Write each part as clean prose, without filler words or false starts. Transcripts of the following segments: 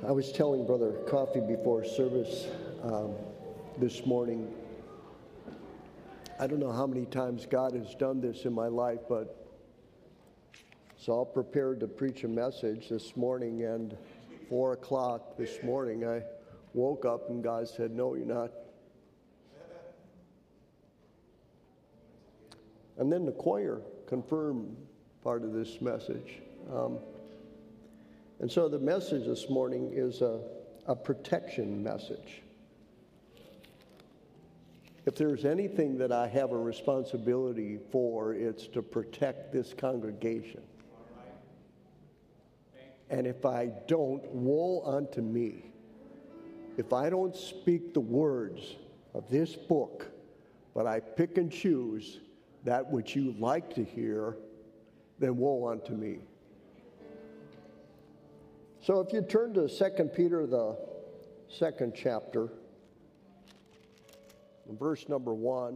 I was telling Brother Coffee before service this morning, I don't know how many times God has done this in my life, but so I'll prepare to preach a message this morning, and 4 o'clock this morning I woke up and God said, "No, you're not." And then the choir confirmed part of this message. And so the message this morning is a protection message. If there's anything that I have a responsibility for, it's to protect this congregation. And if I don't, woe unto me. If I don't speak the words of this book, but I pick and choose that which you like to hear, then woe unto me. So if you turn to 2 Peter, the 2nd chapter, verse number 1,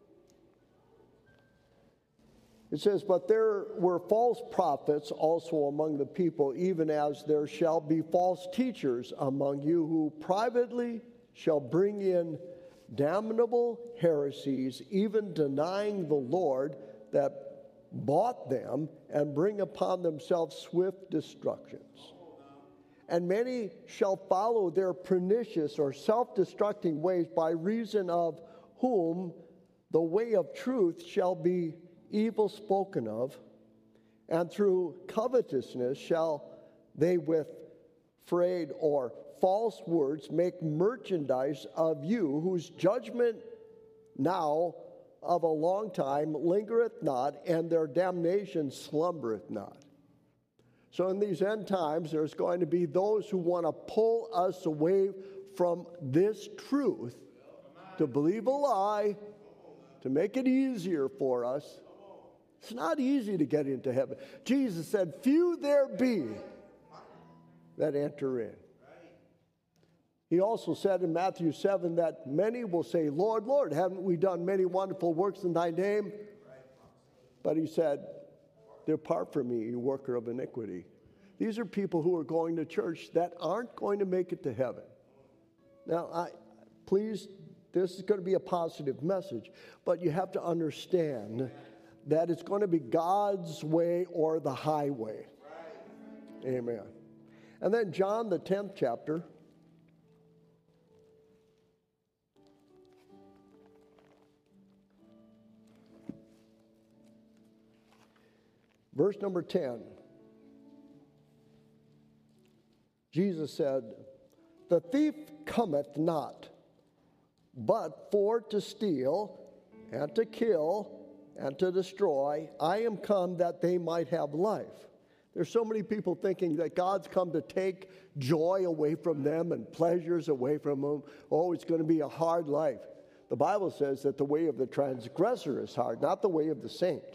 it says, "But there were false prophets also among the people, even as there shall be false teachers among you, who privately shall bring in damnable heresies, even denying the Lord that bought them, and bring upon themselves swift destructions. And many shall follow their pernicious or self-destructing ways, by reason of whom the way of truth shall be evil spoken of, and through covetousness shall they with frayed or false words make merchandise of you, whose judgment now of a long time lingereth not, and their damnation slumbereth not." So in these end times, there's going to be those who want to pull us away from this truth, to believe a lie, to make it easier for us. It's not easy to get into heaven. Jesus said, "Few there be that enter in." He also said in Matthew 7 that many will say, "Lord, Lord, haven't we done many wonderful works in thy name?" But he said, "Depart from me, you worker of iniquity." These are people who are going to church that aren't going to make it to heaven. Now, please, this is going to be a positive message, but you have to understand that it's going to be God's way or the highway. Amen. And then John, the 10th chapter. Verse number 10, Jesus said, "The thief cometh not, but for to steal, and to kill, and to destroy. I am come that they might have life." There's so many people thinking that God's come to take joy away from them and pleasures away from them. Oh, it's going to be a hard life. The Bible says that the way of the transgressor is hard, not the way of the saint.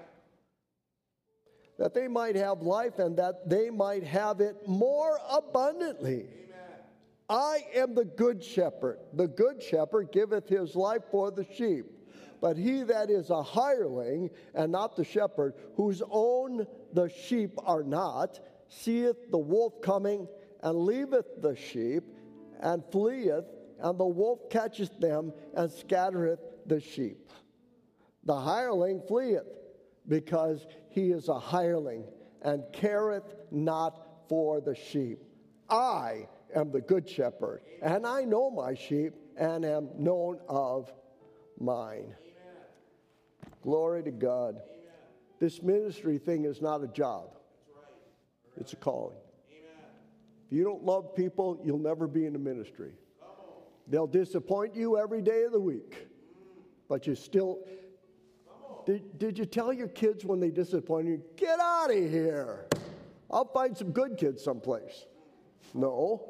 That they might have life, and that they might have it more abundantly. Amen. I am the good shepherd. The good shepherd giveth his life for the sheep. But he that is a hireling, and not the shepherd, whose own the sheep are not, seeth the wolf coming, and leaveth the sheep, and fleeth, and the wolf catcheth them, and scattereth the sheep. The hireling fleeth, because he is a hireling, and careth not for the sheep. I am the good shepherd, and I know my sheep, and am known of mine. Amen. Glory to God. Amen. This ministry thing is not a job. It's a calling. Amen. If you don't love people, you'll never be in the ministry. They'll disappoint you every day of the week, but you still... Did you tell your kids when they disappoint you, "Get out of here, I'll find some good kids someplace"? No,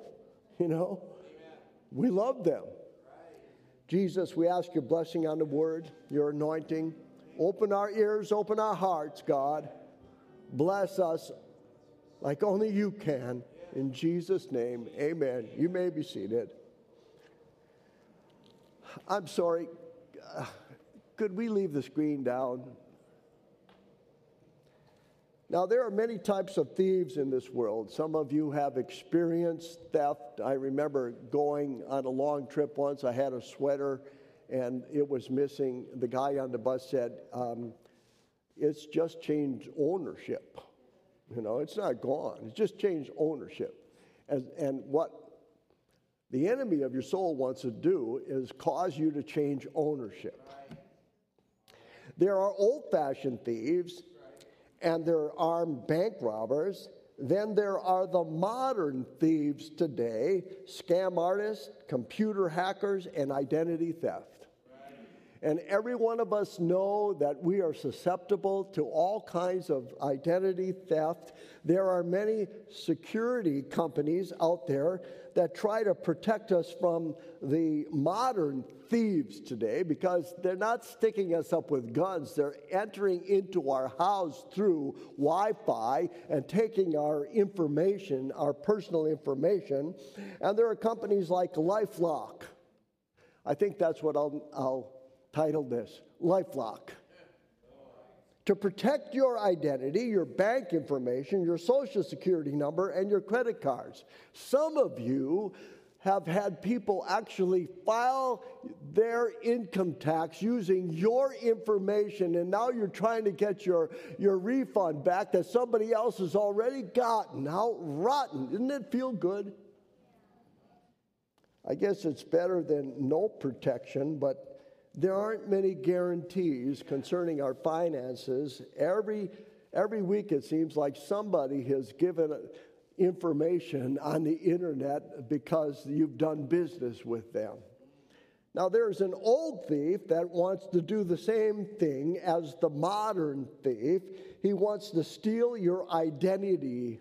we love them. Jesus, we ask your blessing on the word, your anointing. Open our ears, open our hearts, God. Bless us like only you can. In Jesus' name, amen. You may be seated. I'm sorry. Could we leave the screen down? Now, there are many types of thieves in this world. Some of you have experienced theft. I remember going on a long trip once. I had a sweater, and it was missing. The guy on the bus said, it's just changed ownership. You know, it's not gone. It's just changed ownership. And what the enemy of your soul wants to do is cause you to change ownership. There are old-fashioned thieves, and there are armed bank robbers. Then there are the modern thieves today, scam artists, computer hackers, and identity theft. And every one of us know that we are susceptible to all kinds of identity theft. There are many security companies out there that try to protect us from the modern thieves today because they're not sticking us up with guns. They're entering into our house through Wi-Fi and taking our information, our personal information. And there are companies like LifeLock. I think that's what I'll title this, LifeLock. To protect your identity, your bank information, your social security number, and your credit cards. Some of you have had people actually file their income tax using your information, and now you're trying to get your refund back that somebody else has already gotten. How rotten. Didn't it feel good? I guess it's better than no protection, but there aren't many guarantees concerning our finances. Every week it seems like somebody has given information on the internet because you've done business with them. Now there's an old thief that wants to do the same thing as the modern thief. He wants to steal your identity.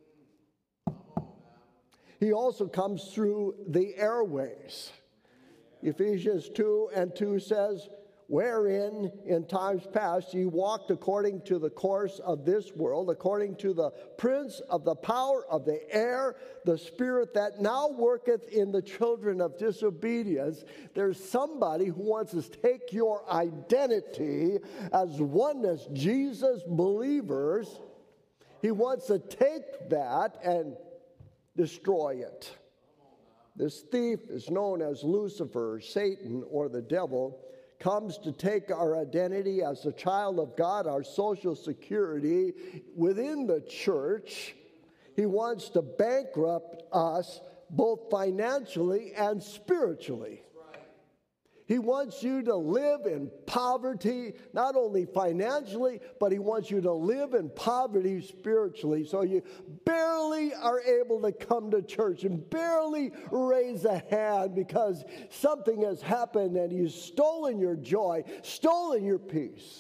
He also comes through the airways. Ephesians 2:2 says, wherein in times past ye walked according to the course of this world, according to the prince of the power of the air, the spirit that now worketh in the children of disobedience. There's somebody who wants to take your identity as oneness Jesus believers. He wants to take that and destroy it. This thief is known as Lucifer, Satan, or the devil, comes to take our identity as a child of God, our social security within the church. He wants to bankrupt us both financially and spiritually. He wants you to live in poverty, not only financially, but he wants you to live in poverty spiritually. So you barely are able to come to church and barely raise a hand because something has happened and he's stolen your joy, stolen your peace.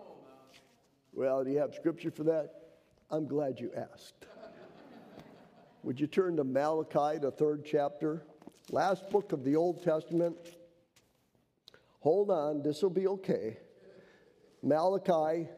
Well, do you have scripture for that? I'm glad you asked. Would you turn to Malachi, the 3rd chapter, last book of the Old Testament? Hold on, this will be okay. Malachi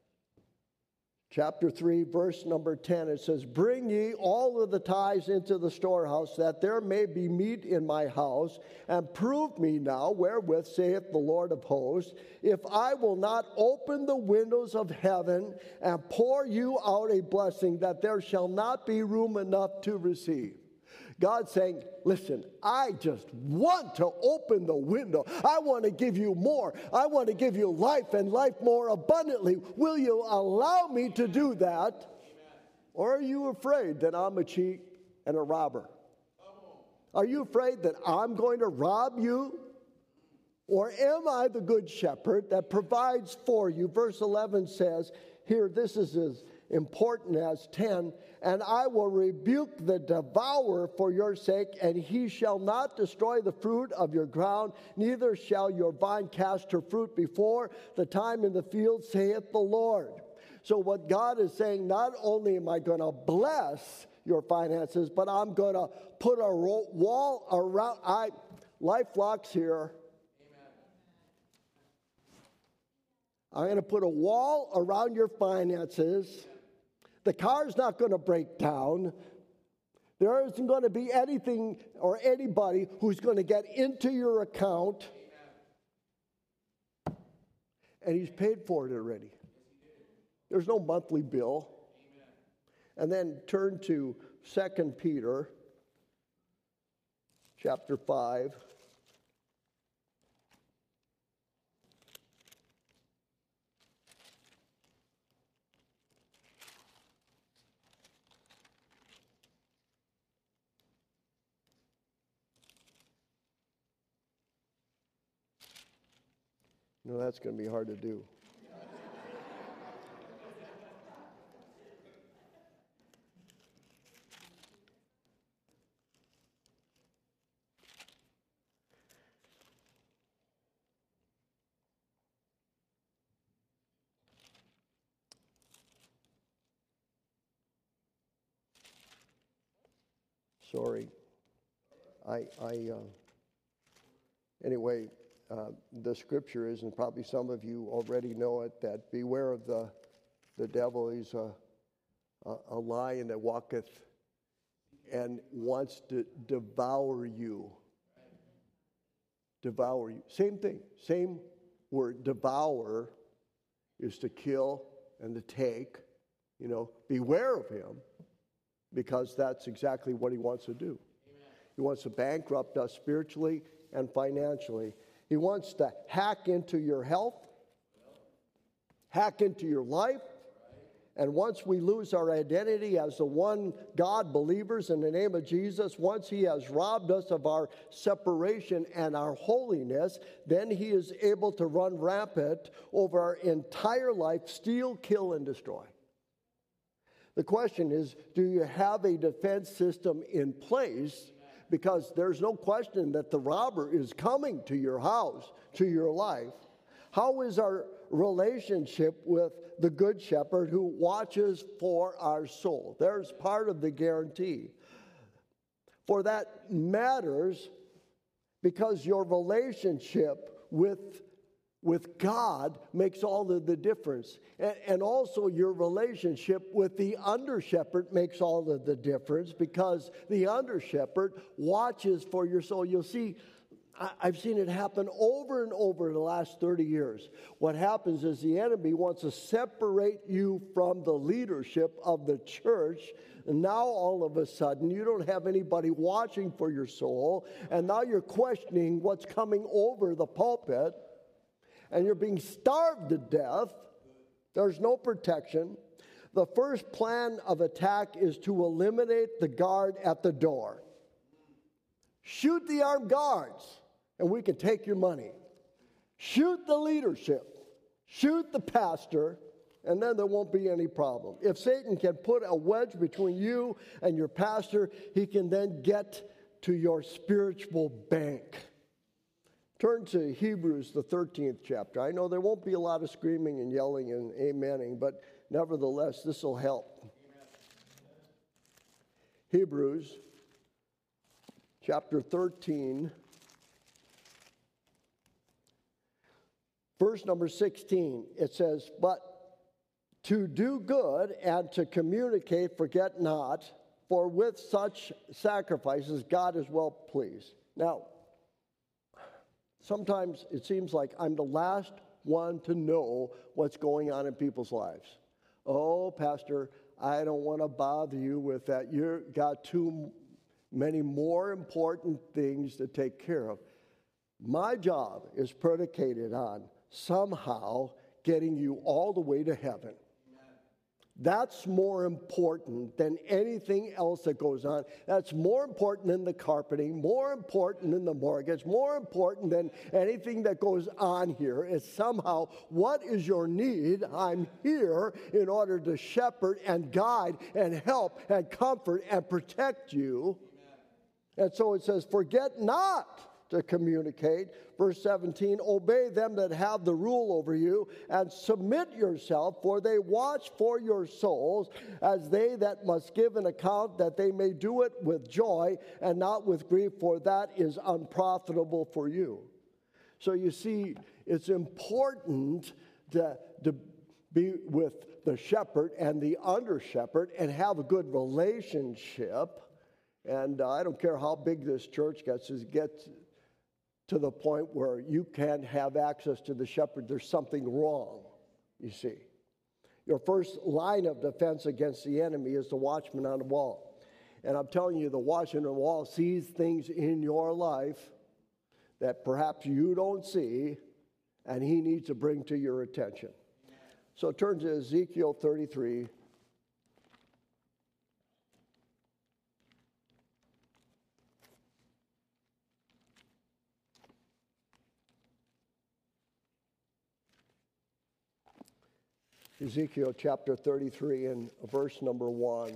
chapter 3, verse number 10, it says, bring ye all of the tithes into the storehouse, that there may be meat in my house, and prove me now, wherewith saith the Lord of hosts, if I will not open the windows of heaven and pour you out a blessing, that there shall not be room enough to receive. God's saying, listen, I just want to open the window. I want to give you more. I want to give you life and life more abundantly. Will you allow me to do that? Amen. Or are you afraid that I'm a cheat and a robber? Are you afraid that I'm going to rob you? Or am I the good shepherd that provides for you? Verse 11 says, here, this is as important as 10, and I will rebuke the devourer for your sake, and he shall not destroy the fruit of your ground, neither shall your vine cast her fruit before the time in the field, saith the Lord. So what God is saying, not only am I going to bless your finances, but I'm going to put a wall around. LifeLock's here. I'm going to put a wall around your finances. The car's not going to break down. There isn't going to be anything or anybody who's going to get into your account. And he's paid for it already. There's no monthly bill. And then turn to 2 Peter chapter 5. No, that's going to be hard to do. Sorry. Anyway, the scripture is, and probably some of you already know it, that beware of the devil. He's a lion that walketh and wants to devour you. Devour you. Same thing. Same word. Devour is to kill and to take. Beware of him, because that's exactly what he wants to do. Amen. He wants to bankrupt us spiritually and financially. He wants to hack into your health, hack into your life. And once we lose our identity as the one God believers in the name of Jesus, once he has robbed us of our separation and our holiness, then he is able to run rampant over our entire life, steal, kill, and destroy. The question is, do you have a defense system in place? Because there's no question that the robber is coming to your house, to your life. How is our relationship with the Good Shepherd who watches for our soul? There's part of the guarantee. For that matters because your relationship with God makes all of the difference. And also your relationship with the under-shepherd makes all of the difference, because the under-shepherd watches for your soul. You'll see, I've seen it happen over and over in the last 30 years. What happens is the enemy wants to separate you from the leadership of the church. And now all of a sudden you don't have anybody watching for your soul. And now you're questioning what's coming over the pulpit. And you're being starved to death. There's no protection. The first plan of attack is to eliminate the guard at the door. Shoot the armed guards, and we can take your money. Shoot the leadership. Shoot the pastor, and then there won't be any problem. If Satan can put a wedge between you and your pastor, he can then get to your spiritual bank. Turn to Hebrews, the 13th chapter. I know there won't be a lot of screaming and yelling and amening, but nevertheless, this will help. Amen. Hebrews, chapter 13, verse number 16. It says, "But to do good and to communicate, forget not, for with such sacrifices God is well pleased." Now, sometimes it seems like I'm the last one to know what's going on in people's lives. Oh, Pastor, I don't want to bother you with that. You've got too many more important things to take care of. My job is predicated on somehow getting you all the way to heaven. That's more important than anything else that goes on. That's more important than the carpeting, more important than the mortgage, more important than anything that goes on here. Is somehow, what is your need? I'm here in order to shepherd and guide and help and comfort and protect you. Amen. And so it says, forget not to communicate. Verse 17, obey them that have the rule over you, and submit yourself, for they watch for your souls, as they that must give an account, that they may do it with joy and not with grief, for that is unprofitable for you. So you see, it's important to be with the shepherd and the under shepherd and have a good relationship. And I don't care how big this church gets to the point where you can't have access to the shepherd. There's something wrong, you see. Your first line of defense against the enemy is the watchman on the wall. And I'm telling you, the watchman on the wall sees things in your life that perhaps you don't see, and he needs to bring to your attention. So turn to Ezekiel 33. Ezekiel chapter 33 and verse number 1.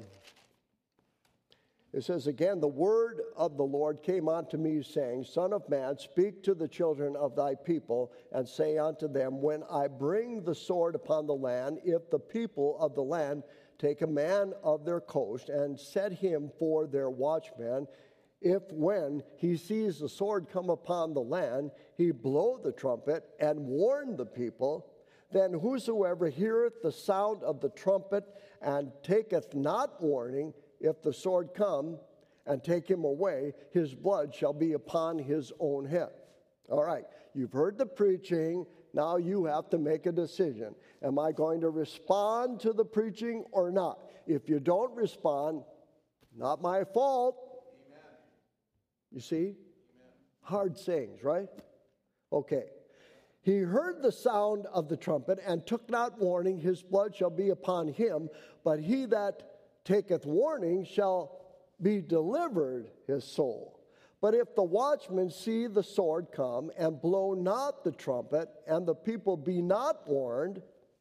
It says, again, the word of the Lord came unto me, saying, Son of man, speak to the children of thy people, and say unto them, when I bring the sword upon the land, if the people of the land take a man of their coast, and set him for their watchman, if when he sees the sword come upon the land, he blow the trumpet, and warn the people, then whosoever heareth the sound of the trumpet, and taketh not warning, if the sword come and take him away, his blood shall be upon his own head. All right, you've heard the preaching. Now you have to make a decision. Am I going to respond to the preaching or not? If you don't respond, not my fault. Amen. You see? Amen. Hard sayings, right? Okay. He heard the sound of the trumpet and took not warning, his blood shall be upon him, but he that taketh warning shall be delivered his soul. But if the watchman see the sword come and blow not the trumpet, and the people be not warned,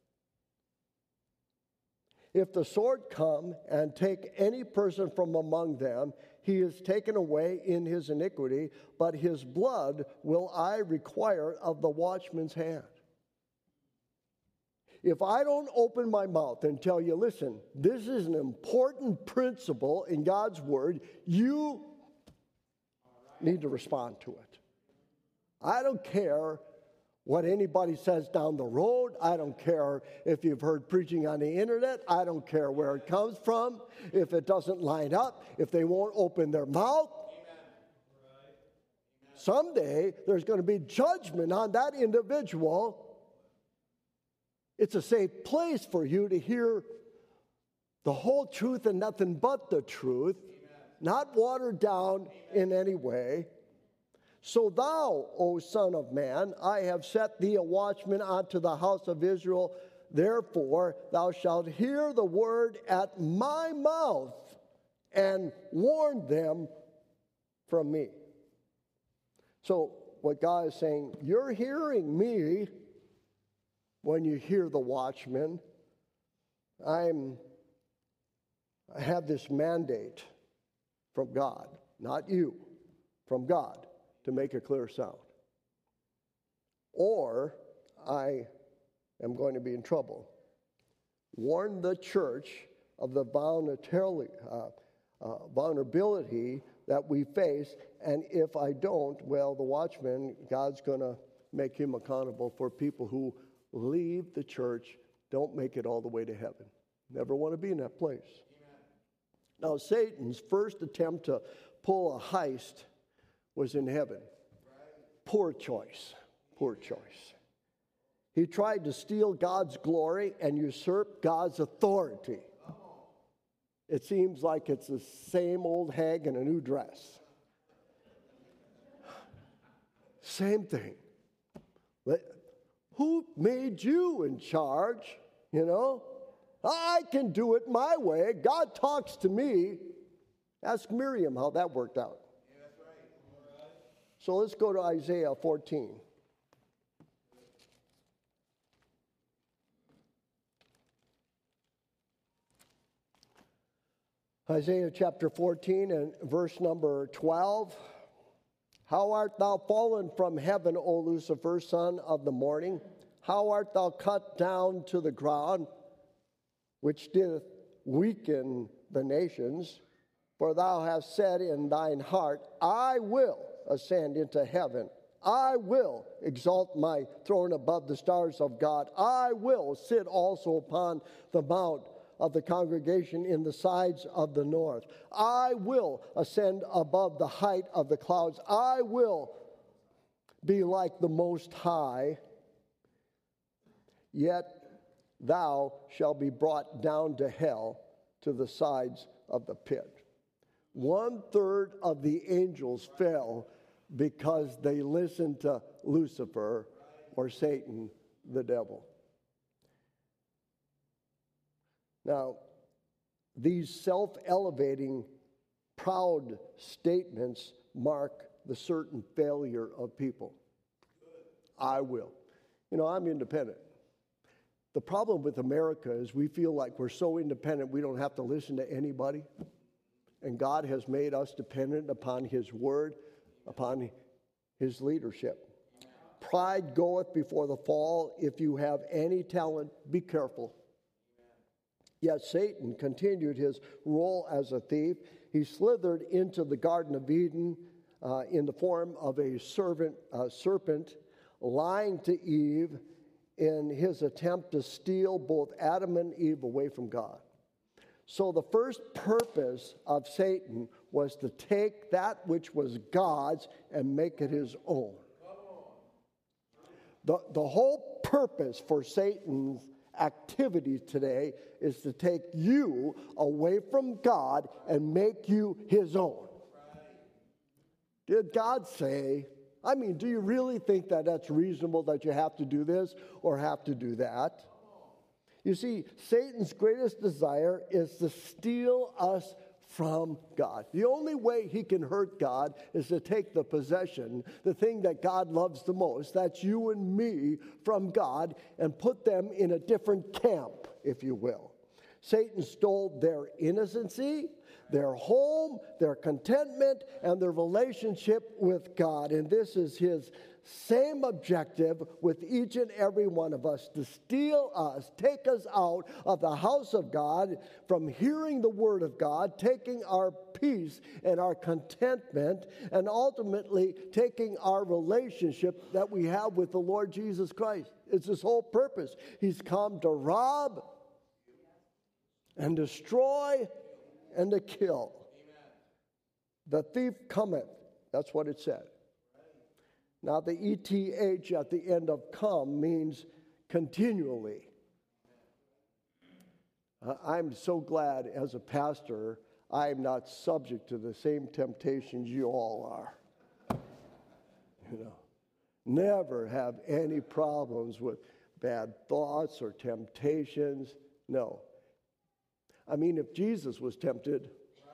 if the sword come and take any person from among them, he is taken away in his iniquity, but his blood will I require of the watchman's hand. If I don't open my mouth and tell you, listen, this is an important principle in God's word, you need to respond to it. I don't care what anybody says down the road. I don't care if you've heard preaching on the internet. I don't care where it comes from. If it doesn't line up, if they won't open their mouth. Someday there's going to be judgment on that individual. It's a safe place for you to hear the whole truth and nothing but the truth, not watered down in any way. So thou, O son of man, I have set thee a watchman unto the house of Israel. Therefore thou shalt hear the word at my mouth and warn them from me. So what God is saying, you're hearing me when you hear the watchman. I have this mandate from God, not you, from God, to make a clear sound. Or I am going to be in trouble. Warn the church of the vulnerability that we face, and if I don't, well, the watchman, God's going to make him accountable for people who leave the church, don't make it all the way to heaven. Never want to be in that place. Amen. Now, Satan's first attempt to pull a heist was in heaven. Right. Poor choice. Poor choice. He tried to steal God's glory and usurp God's authority. It seems like it's the same old hag in a new dress. Same thing. Who made you in charge? You know, I can do it my way. God talks to me. Ask Miriam how that worked out. Yeah, that's right. So let's go to Isaiah 14. Isaiah chapter 14 and verse number 12. How art thou fallen from heaven, O Lucifer, son of the morning? How art thou cut down to the ground, which didst weaken the nations? For thou hast said in thine heart, I will ascend into heaven. I will exalt my throne above the stars of God. I will sit also upon the mount of the congregation in the sides of the north. I will ascend above the height of the clouds. I will be like the Most High. Yet thou shalt be brought down to hell, to the sides of the pit. 1/3 of the angels fell because they listened to Lucifer, or Satan, the devil. Now, these self-elevating, proud statements mark the certain failure of people. I will. I'm independent. The problem with America is we feel like we're so independent we don't have to listen to anybody. And God has made us dependent upon His word, upon His leadership. Pride goeth before the fall. If you have any talent, be careful. Yet Satan continued his role as a thief. He slithered into the Garden of Eden in the form of a serpent, lying to Eve in his attempt to steal both Adam and Eve away from God. So the first purpose of Satan was to take that which was God's and make it his own. The whole purpose for Satan's activity today is to take you away from God and make you his own. Did God say, do you really think that that's reasonable that you have to do this or have to do that? You see, Satan's greatest desire is to steal us from God. The only way he can hurt God is to take the possession, the thing that God loves the most, that's you and me, from God, and put them in a different camp, if you will. Satan stole their innocency, their home, their contentment, and their relationship with God. And this is his same objective with each and every one of us, to steal us, take us out of the house of God, from hearing the word of God, taking our peace and our contentment, and ultimately taking our relationship that we have with the Lord Jesus Christ. It's his whole purpose. He's come to rob and destroy and to kill. The thief cometh. That's what it said. Now, the ETH at the end of come means continually. I'm so glad as a pastor I'm not subject to the same temptations you all are. Never have any problems with bad thoughts or temptations. No. If Jesus was tempted,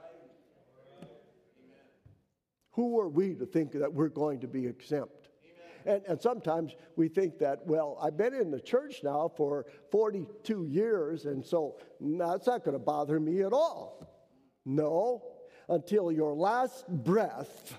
who are we to think that we're going to be exempt? And sometimes we think that, I've been in the church now for 42 years, and so that's not going to bother me at all. No, until your last breath,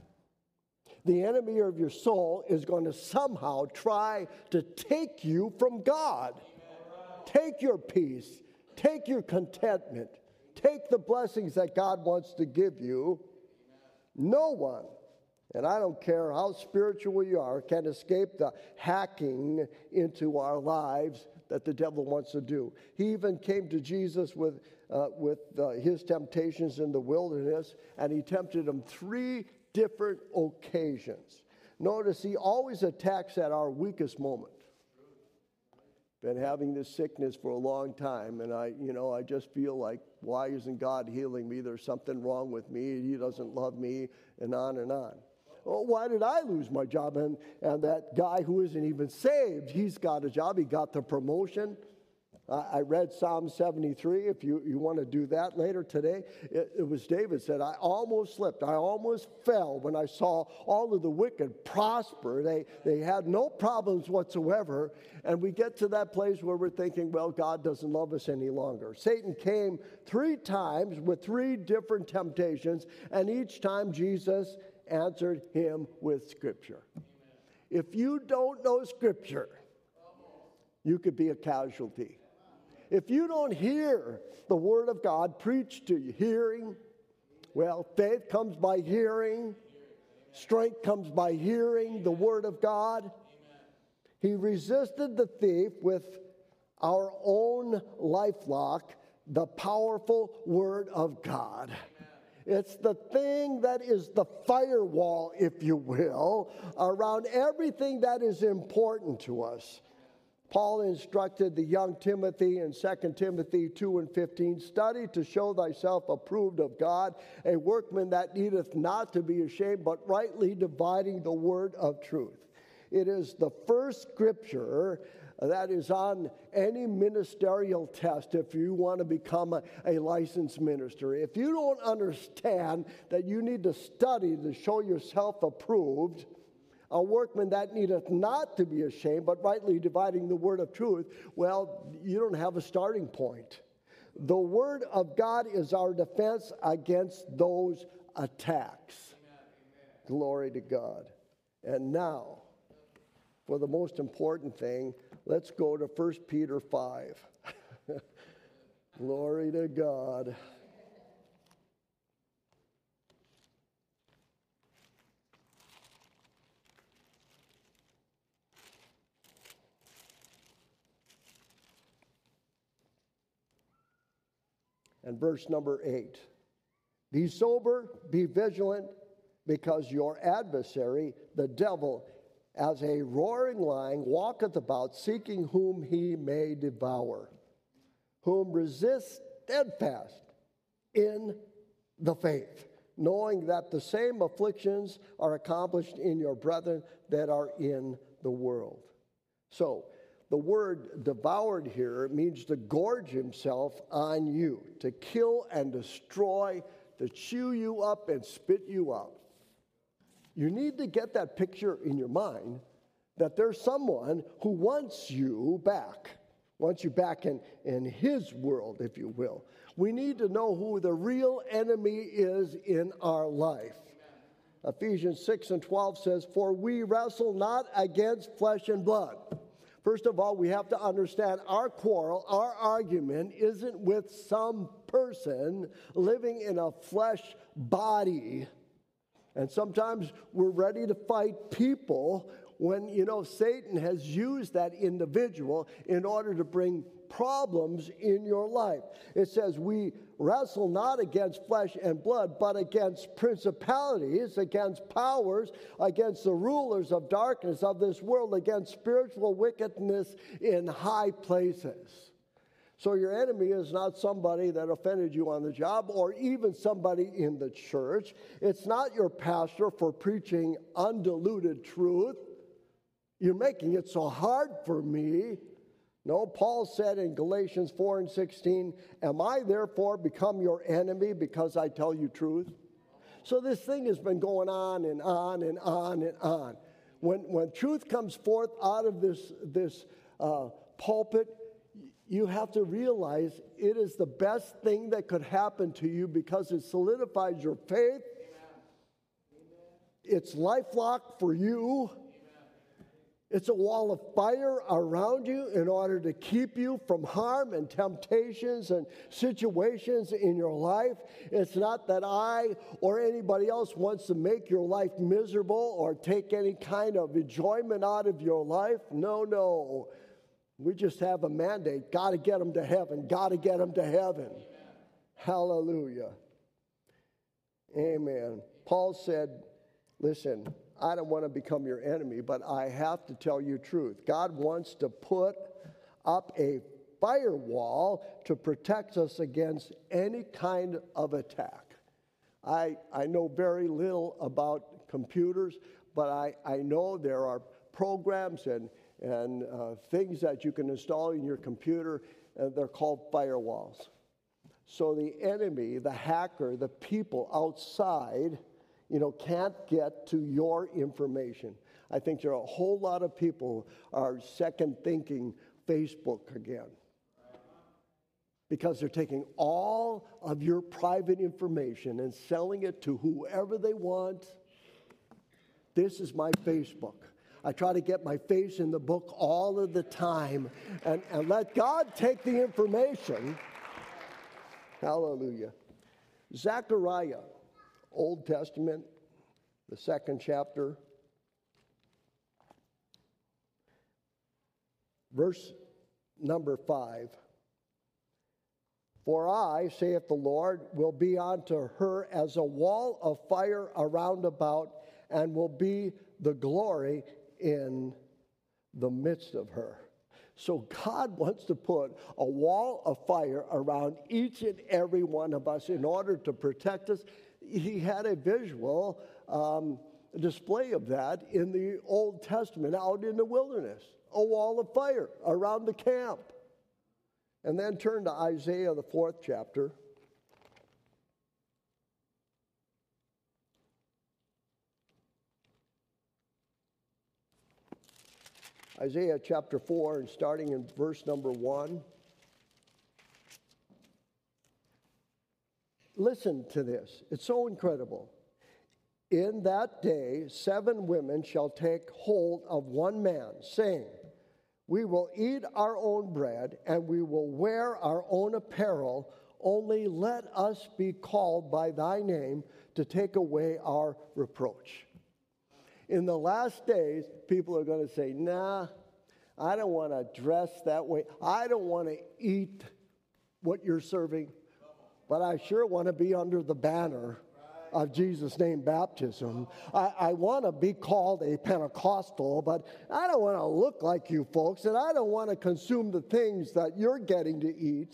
the enemy of your soul is going to somehow try to take you from God. Take your peace, take your contentment, take the blessings that God wants to give you. No one, and I don't care how spiritual you are, can escape the hacking into our lives that the devil wants to do. He even came to Jesus with his temptations in the wilderness, and he tempted him 3 different occasions. Notice he always attacks at our weakest moment. Been having this sickness for a long time, and I just feel like, why isn't God healing me? There's something wrong with me. He doesn't love me, and on and on. Well, why did I lose my job? And that guy who isn't even saved, he's got a job. He got the promotion. I read Psalm 73. If you want to do that later today, it was David said, I almost slipped. I almost fell when I saw all of the wicked prosper. They had no problems whatsoever. And we get to that place where we're thinking, God doesn't love us any longer. Satan came 3 times with 3 different temptations, and each time Jesus answered him with Scripture. Amen. If you don't know Scripture, you could be a casualty. If you don't hear the Word of God preached to you, hearing, faith comes by hearing, strength comes by hearing the Word of God. He resisted the thief with our own lifelock, the powerful Word of God. It's the thing that is the firewall, if you will, around everything that is important to us. Paul instructed the young Timothy in 2 Timothy 2:15, study to show thyself approved of God, a workman that needeth not to be ashamed, but rightly dividing the word of truth. It is the first scripture that is on any ministerial test if you want to become a licensed minister. If you don't understand that you need to study to show yourself approved, a workman that needeth not to be ashamed, but rightly dividing the word of truth, well, you don't have a starting point. The word of God is our defense against those attacks. Amen. Glory to God. And now, for the most important thing, let's go to 1 Peter 5. Glory to God. And verse number 8. Be sober, be vigilant, because your adversary, the devil, as a roaring lion, walketh about, seeking whom he may devour, whom resist steadfast in the faith, knowing that the same afflictions are accomplished in your brethren that are in the world. So, the word devoured here means to gorge himself on you, to kill and destroy, to chew you up and spit you out. You need to get that picture in your mind that there's someone who wants you back in his world, if you will. We need to know who the real enemy is in our life. Ephesians 6:12 says, for we wrestle not against flesh and blood. First of all, we have to understand our quarrel, our argument isn't with some person living in a flesh body. And sometimes we're ready to fight people when, Satan has used that individual in order to bring problems in your life. It says we wrestle not against flesh and blood, but against principalities, against powers, against the rulers of darkness of this world, against spiritual wickedness in high places. So your enemy is not somebody that offended you on the job or even somebody in the church. It's not your pastor for preaching undiluted truth. You're making it so hard for me. No, Paul said in Galatians 4:16, am I therefore become your enemy because I tell you truth? So this thing has been going on and on and on and on. When truth comes forth out of this pulpit, you have to realize it is the best thing that could happen to you because it solidifies your faith. It's lifelock for you. It's a wall of fire around you in order to keep you from harm and temptations and situations in your life. It's not that I or anybody else wants to make your life miserable or take any kind of enjoyment out of your life. No. We just have a mandate. Got to get them to heaven. Got to get them to heaven. Amen. Hallelujah. Amen. Paul said, listen, I don't want to become your enemy, but I have to tell you truth. God wants to put up a firewall to protect us against any kind of attack. I know very little about computers, but I know there are programs and things that you can install in your computer. They're called firewalls. So the enemy, the hacker, the people outside can't get to your information. I think there are a whole lot of people are second thinking Facebook again. Because they're taking all of your private information and selling it to whoever they want. This is my Facebook. I try to get my face in the book all of the time and let God take the information. Hallelujah. Zechariah. Old Testament, the 2nd chapter, verse number 5. For I, saith the Lord, will be unto her as a wall of fire around about, and will be the glory in the midst of her. So God wants to put a wall of fire around each and every one of us in order to protect us. He had a visual display of that in the Old Testament out in the wilderness, a wall of fire around the camp. And then turn to Isaiah, the 4th chapter. Isaiah chapter 4, and starting in verse number 1. Listen to this. It's so incredible. In that day, 7 women shall take hold of one man, saying, we will eat our own bread, and we will wear our own apparel. Only let us be called by thy name to take away our reproach. In the last days, people are going to say, nah, I don't want to dress that way. I don't want to eat what you're serving, but I sure want to be under the banner of Jesus' name baptism. I want to be called a Pentecostal, but I don't want to look like you folks, and I don't want to consume the things that you're getting to eat.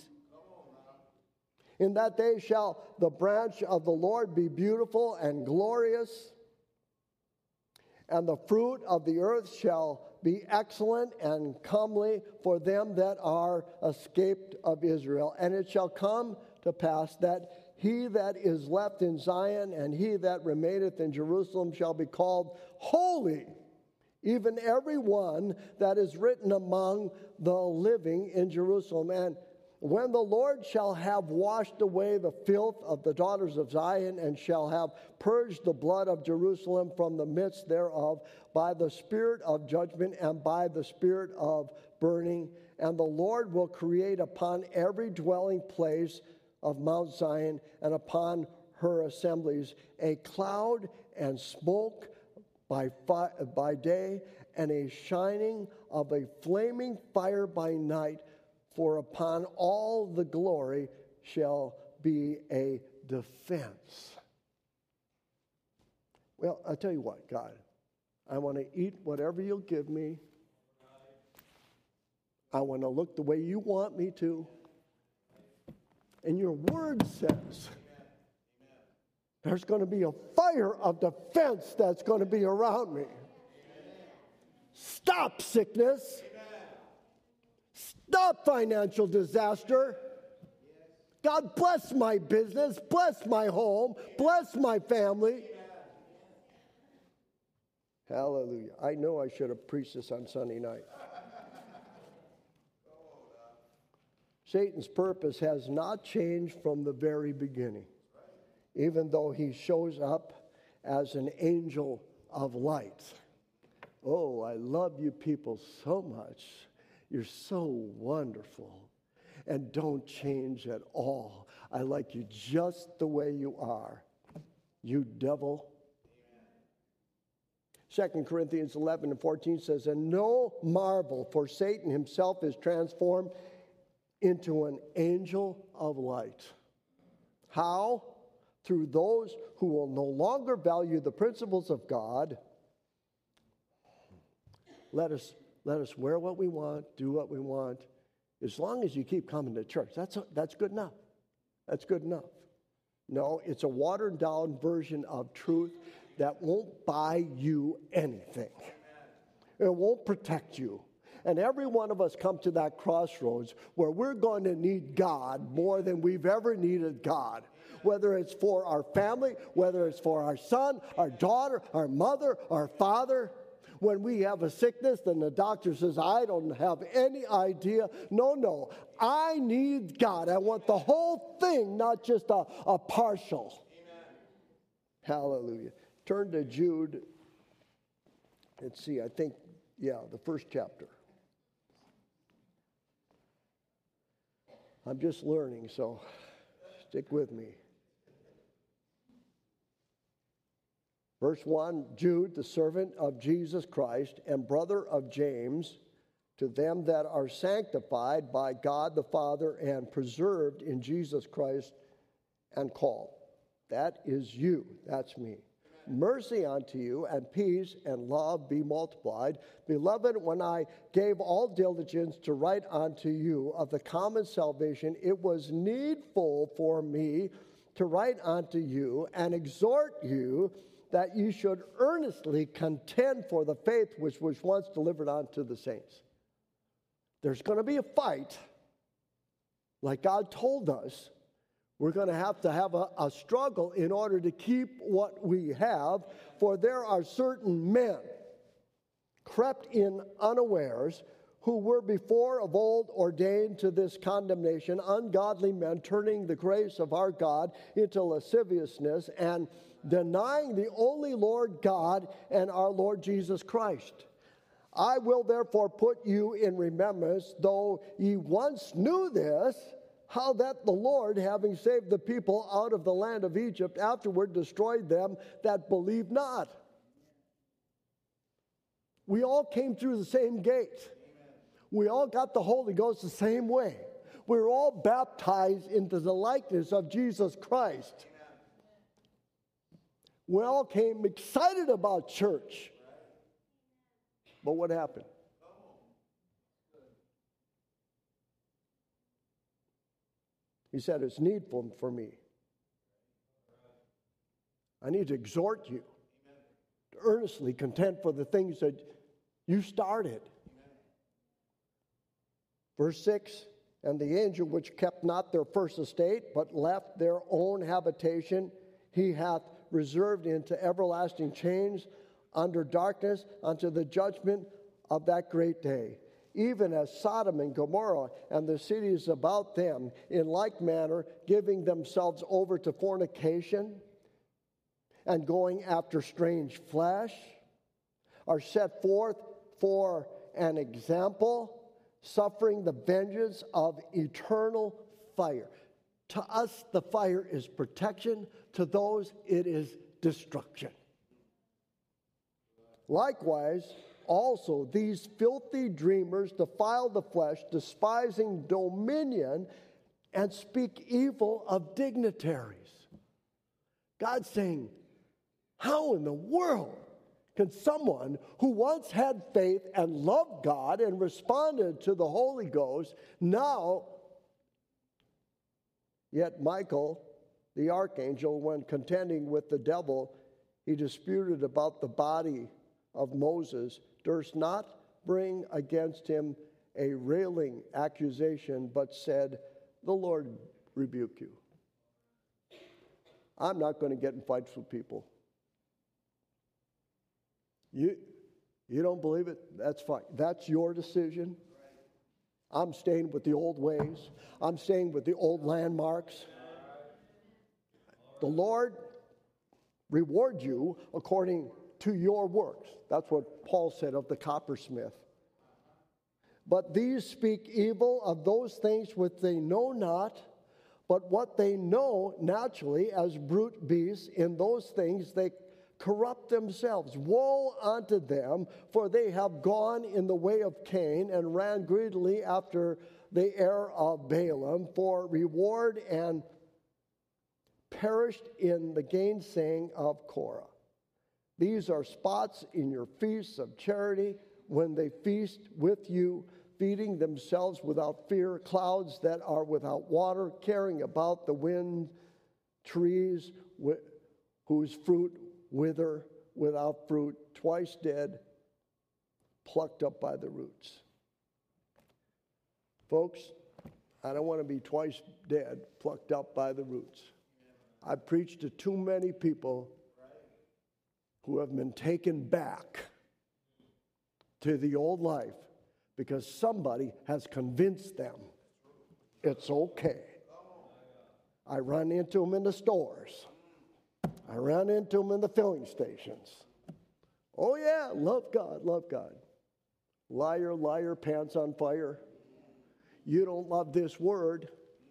In that day shall the branch of the Lord be beautiful and glorious, and the fruit of the earth shall be excellent and comely for them that are escaped of Israel. And it shall come to pass that he that is left in Zion and he that remaineth in Jerusalem shall be called holy, even every one that is written among the living in Jerusalem. And when the Lord shall have washed away the filth of the daughters of Zion, and shall have purged the blood of Jerusalem from the midst thereof, by the spirit of judgment and by the spirit of burning, and the Lord will create upon every dwelling place of Mount Zion and upon her assemblies a cloud and smoke by day, and a shining of a flaming fire by night. For upon all the glory shall be a defense. Well, I'll tell you what, God, I want to eat whatever you'll give me. I want to look the way you want me to. And your word says there's going to be a fire of defense that's going to be around me. Stop sickness. Stop financial disaster. God bless my business, bless my home, bless my family. Hallelujah. I know I should have preached this on Sunday night. Satan's purpose has not changed from the very beginning, even though he shows up as an angel of light. Oh, I love you people so much. You're so wonderful. And don't change at all. I like you just the way you are. You devil. 2 Corinthians 11 and 14 says, and no marvel, for Satan himself is transformed into an angel of light. How? Through those who will no longer value the principles of God. Let us wear what we want, do what we want, as long as you keep coming to church. That's good enough. That's good enough. No, it's a watered-down version of truth that won't buy you anything. It won't protect you. And every one of us come to that crossroads where we're going to need God more than we've ever needed God. Whether it's for our family, whether it's for our son, our daughter, our mother, our father. When we have a sickness, then the doctor says, I don't have any idea. No, I need God. I want the whole thing, not just a partial. Amen. Hallelujah. Turn to Jude. Let's see, I think, the first chapter. I'm just learning, so stick with me. Verse 1, Jude, the servant of Jesus Christ and brother of James, to them that are sanctified by God the Father and preserved in Jesus Christ and called. That is you. That's me. Amen. mercy unto you, and peace and love be multiplied. Beloved, when I gave all diligence to write unto you of the common salvation, it was needful for me to write unto you and exhort you that you should earnestly contend for the faith which was once delivered unto the saints. There's going to be a fight, like God told us. We're going to have a struggle in order to keep what we have, for there are certain men crept in unawares who were before of old ordained to this condemnation, ungodly men turning the grace of our God into lasciviousness and denying the only Lord God and our Lord Jesus Christ. I will therefore put you in remembrance, though ye once knew this, how that the Lord, having saved the people out of the land of Egypt, afterward destroyed them that believed not. We all came through the same gate. We all got the Holy Ghost the same way. We were all baptized into the likeness of Jesus Christ. We all came excited about church. But what happened? He said, it's needful for me. I need to exhort you to earnestly contend for the things that you started. Verse 6, and the angel which kept not their first estate, but left their own habitation, he hath reserved into everlasting chains under darkness unto the judgment of that great day. Even as Sodom and Gomorrah and the cities about them, in like manner, giving themselves over to fornication and going after strange flesh, are set forth for an example, suffering the vengeance of eternal fire. To us, the fire is protection. To those, it is destruction. Likewise, also these filthy dreamers defile the flesh, despising dominion, and speak evil of dignitaries. God's saying, how in the world can someone who once had faith and loved God and responded to the Holy Ghost now, yet Michael, the archangel, when contending with the devil, he disputed about the body of Moses, durst not bring against him a railing accusation, but said, the Lord rebuke you. I'm not going to get in fights with people. You don't believe it? That's fine. That's your decision. I'm staying with the old ways. I'm staying with the old landmarks. The Lord reward you according to your works. That's what Paul said of the coppersmith. But these speak evil of those things which they know not, but what they know naturally as brute beasts, in those things they corrupt themselves. Woe unto them, for they have gone in the way of Cain and ran greedily after the heir of Balaam for reward and perished in the gainsaying of Korah. These are spots in your feasts of charity when they feast with you, feeding themselves without fear, clouds that are without water, carrying about the wind, trees whose fruit wither without fruit, twice dead, plucked up by the roots. Folks, I don't want to be twice dead, plucked up by the roots. I've preached to too many people who have been taken back to the old life because somebody has convinced them it's okay. I run into them in the stores. I run into them in the filling stations. Oh yeah, love God, love God. Liar, liar, pants on fire. You don't love this word.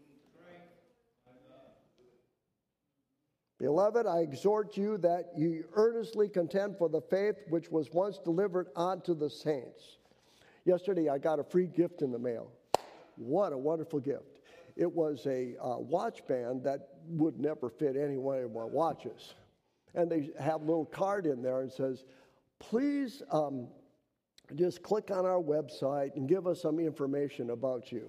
Beloved, I exhort you that ye earnestly contend for the faith which was once delivered unto the saints. Yesterday, I got a free gift in the mail. What a wonderful gift. It was a watch band that would never fit any one of my watches. And they have a little card in there and says, please just click on our website and give us some information about you.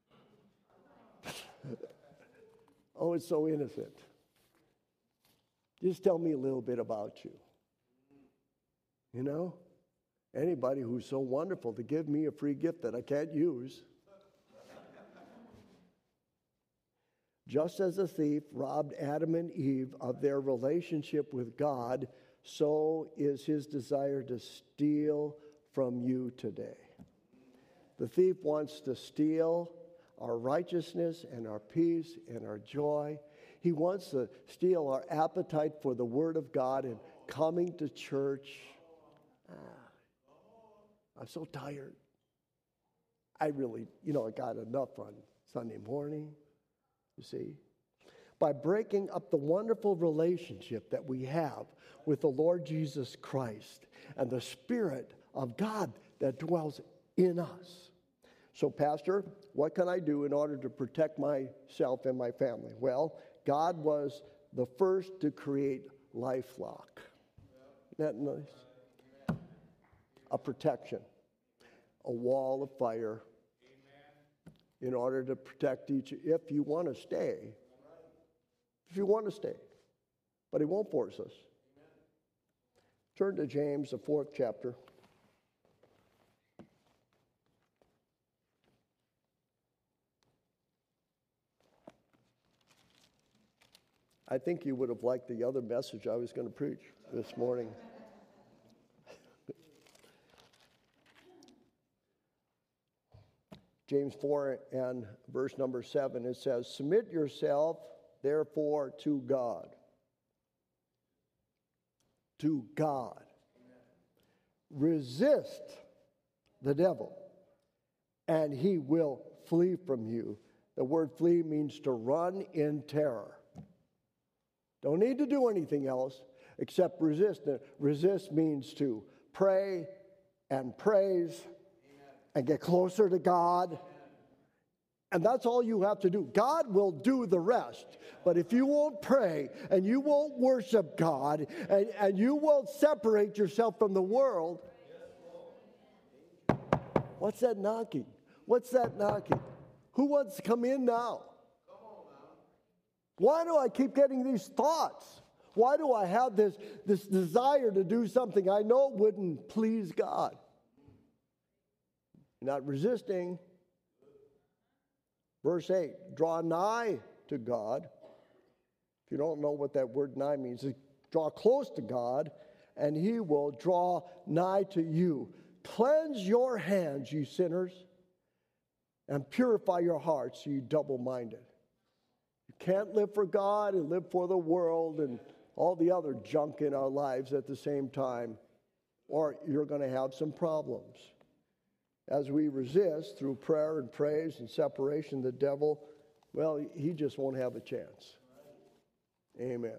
Oh, it's so innocent. Just tell me a little bit about you. You know? Anybody who's so wonderful to give me a free gift that I can't use. Just as a thief robbed Adam and Eve of their relationship with God, so is his desire to steal from you today. The thief wants to steal our righteousness and our peace and our joy. He wants to steal our appetite for the Word of God and coming to church. I'm so tired. I really, I got enough on Sunday morning, you see. By breaking up the wonderful relationship that we have with the Lord Jesus Christ and the Spirit of God that dwells in us. So, Pastor, what can I do in order to protect myself and my family? Well, God was the first to create LifeLock. Isn't that nice? A protection, a wall of fire in order to protect each, if you want to stay. If you want to stay. But he won't force us. Turn to James, the 4th chapter. I think you would have liked the other message I was going to preach this morning. James 4 and verse number 7, it says, submit yourself, therefore, to God. To God. Resist the devil, and he will flee from you. The word flee means to run in terror. Don't need to do anything else except resist. Resist means to pray and praise and get closer to God. And that's all you have to do. God will do the rest. But if you won't pray and you won't worship God and you won't separate yourself from the world, what's that knocking? What's that knocking? Who wants to come in now? Why do I keep getting these thoughts? Why do I have this desire to do something I know wouldn't please God? You're not resisting. Verse 8, draw nigh to God. If you don't know what that word nigh means, draw close to God, and he will draw nigh to you. Cleanse your hands, you sinners, and purify your hearts, you double-minded. You can't live for God and live for the world and all the other junk in our lives at the same time, or you're going to have some problems. As we resist through prayer and praise and separation, the devil, well, he just won't have a chance. Amen.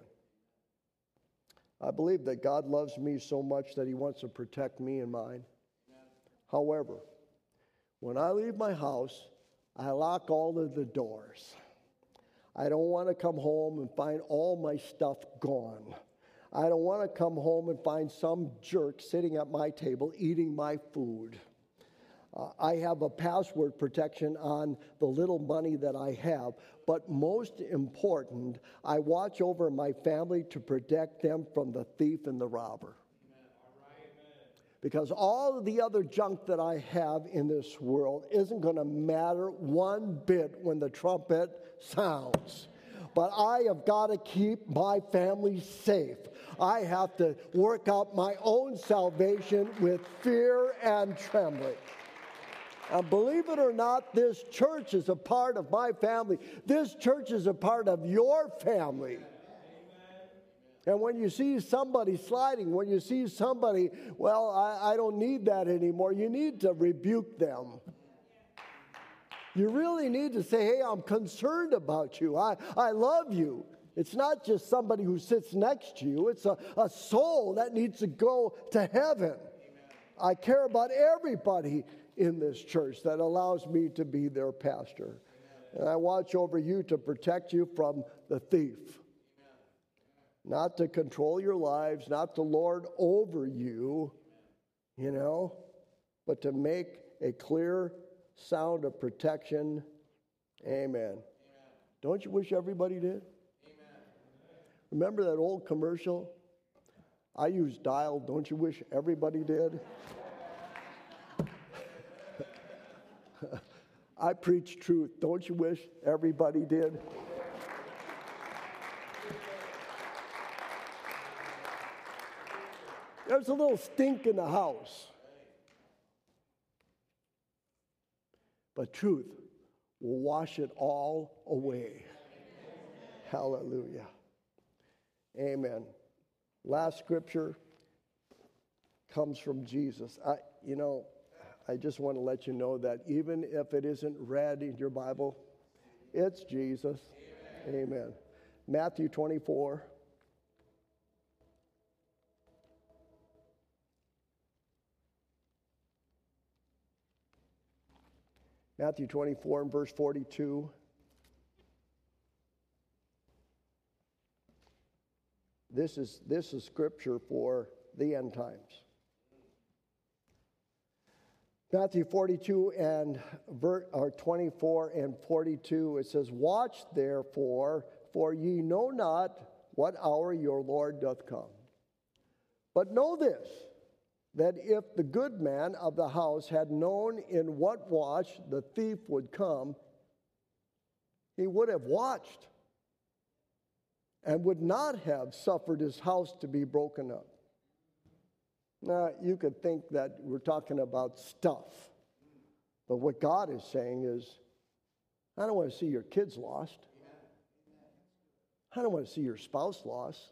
I believe that God loves me so much that he wants to protect me and mine. However, when I leave my house, I lock all of the doors. I don't want to come home and find all my stuff gone. I don't want to come home and find some jerk sitting at my table eating my food. I have a password protection on the little money that I have, but most important, I watch over my family to protect them from the thief and the robber. Because all of the other junk that I have in this world isn't going to matter one bit when the trumpet sounds. But I have got to keep my family safe. I have to work out my own salvation with fear and trembling. And believe it or not, this church is a part of my family. This church is a part of your family. And when you see somebody sliding, when you see somebody, well, I don't need that anymore, you need to rebuke them. You really need to say, hey, I'm concerned about you. I love you. It's not just somebody who sits next to you. It's a soul that needs to go to heaven. I care about everybody in this church that allows me to be their pastor. And I watch over you to protect you from the thief. not to control your lives, not to lord over you, but to make a clear sound of protection. Amen. Don't you wish everybody did? Remember that old commercial? I use dial. Don't you wish everybody did? I preach truth. Don't you wish everybody did? There's a little stink in the house. But truth will wash it all away. Hallelujah. Amen. Last scripture comes from Jesus. I just want to let you know that even if it isn't read in your Bible, it's Jesus. Amen. Matthew 24. Matthew 24 and verse 42. This is scripture for the end times. Matthew 42 and 24 and 42, it says, "Watch therefore, for ye know not what hour your Lord doth come. But know this, that if the good man of the house had known in what watch the thief would come, he would have watched and would not have suffered his house to be broken up." Now, you could think that we're talking about stuff. But what God is saying is, I don't want to see your kids lost. I don't want to see your spouse lost.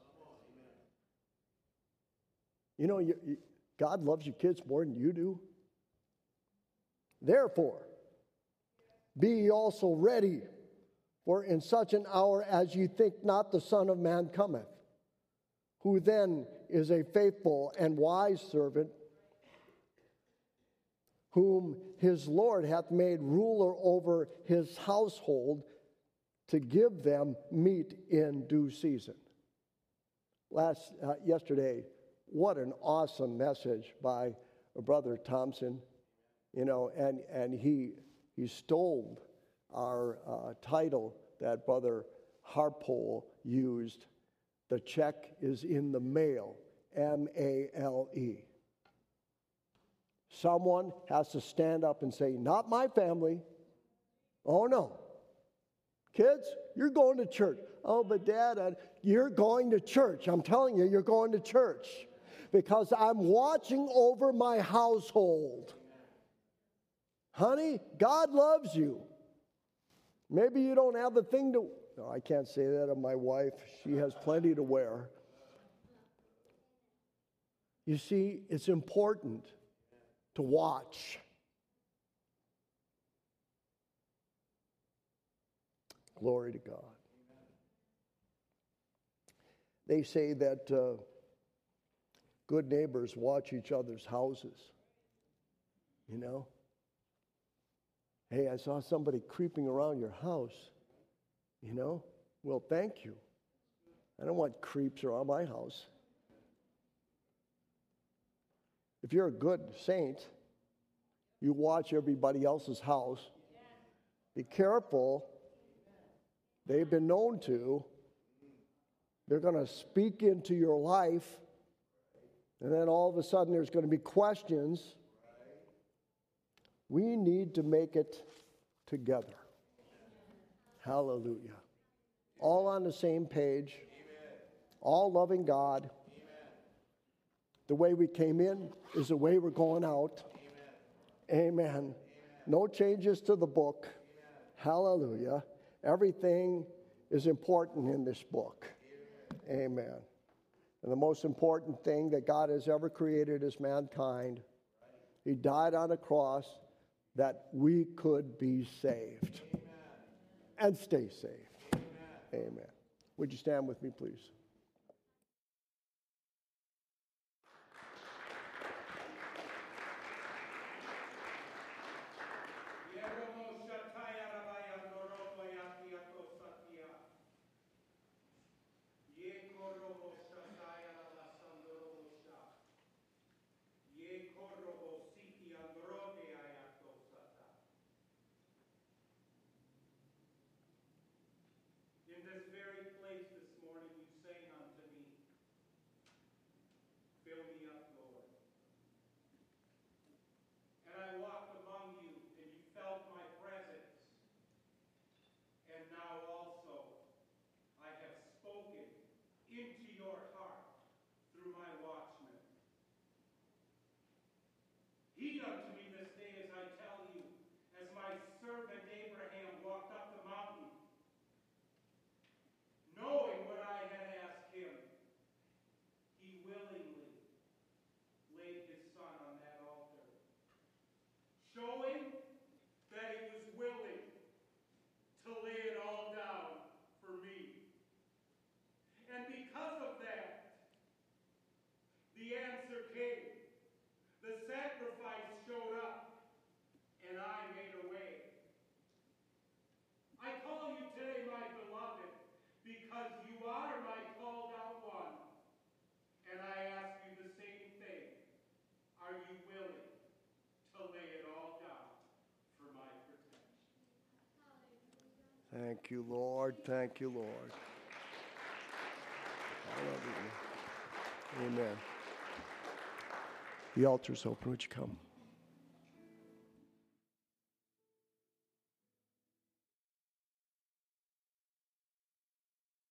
God loves your kids more than you do. Therefore, be ye also ready, for in such an hour as ye think not the Son of Man cometh. Who then is a faithful and wise servant, whom his Lord hath made ruler over his household, to give them meat in due season. Yesterday, what an awesome message by Brother Thompson, and he stole our title that Brother Harpole used. The check is in the mail, M-A-L-E. Someone has to stand up and say, not my family. Oh, no. Kids, you're going to church. Oh, but Dad, you're going to church. I'm telling you, you're going to church. Because I'm watching over my household. Honey, God loves you. Maybe you don't have the thing to... No, I can't say that of my wife. She has plenty to wear. You see, it's important to watch. Glory to God. They say that good neighbors watch each other's houses. Hey, I saw somebody creeping around your house. Well, thank you. I don't want creeps around my house. If you're a good saint, you watch everybody else's house. Be careful. They've been known to. They're going to speak into your life. And then all of a sudden there's going to be questions. We need to make it together. Hallelujah. All on the same page. All loving God. The way we came in is the way we're going out. Amen. No changes to the book. Hallelujah. Everything is important in this book. Amen. And the most important thing that God has ever created is mankind. He died on a cross that we could be saved. And stay saved. Amen. Would you stand with me, please? Thank you, Lord. Thank you, Lord. Hallelujah. Amen. The altar's open. Would you come?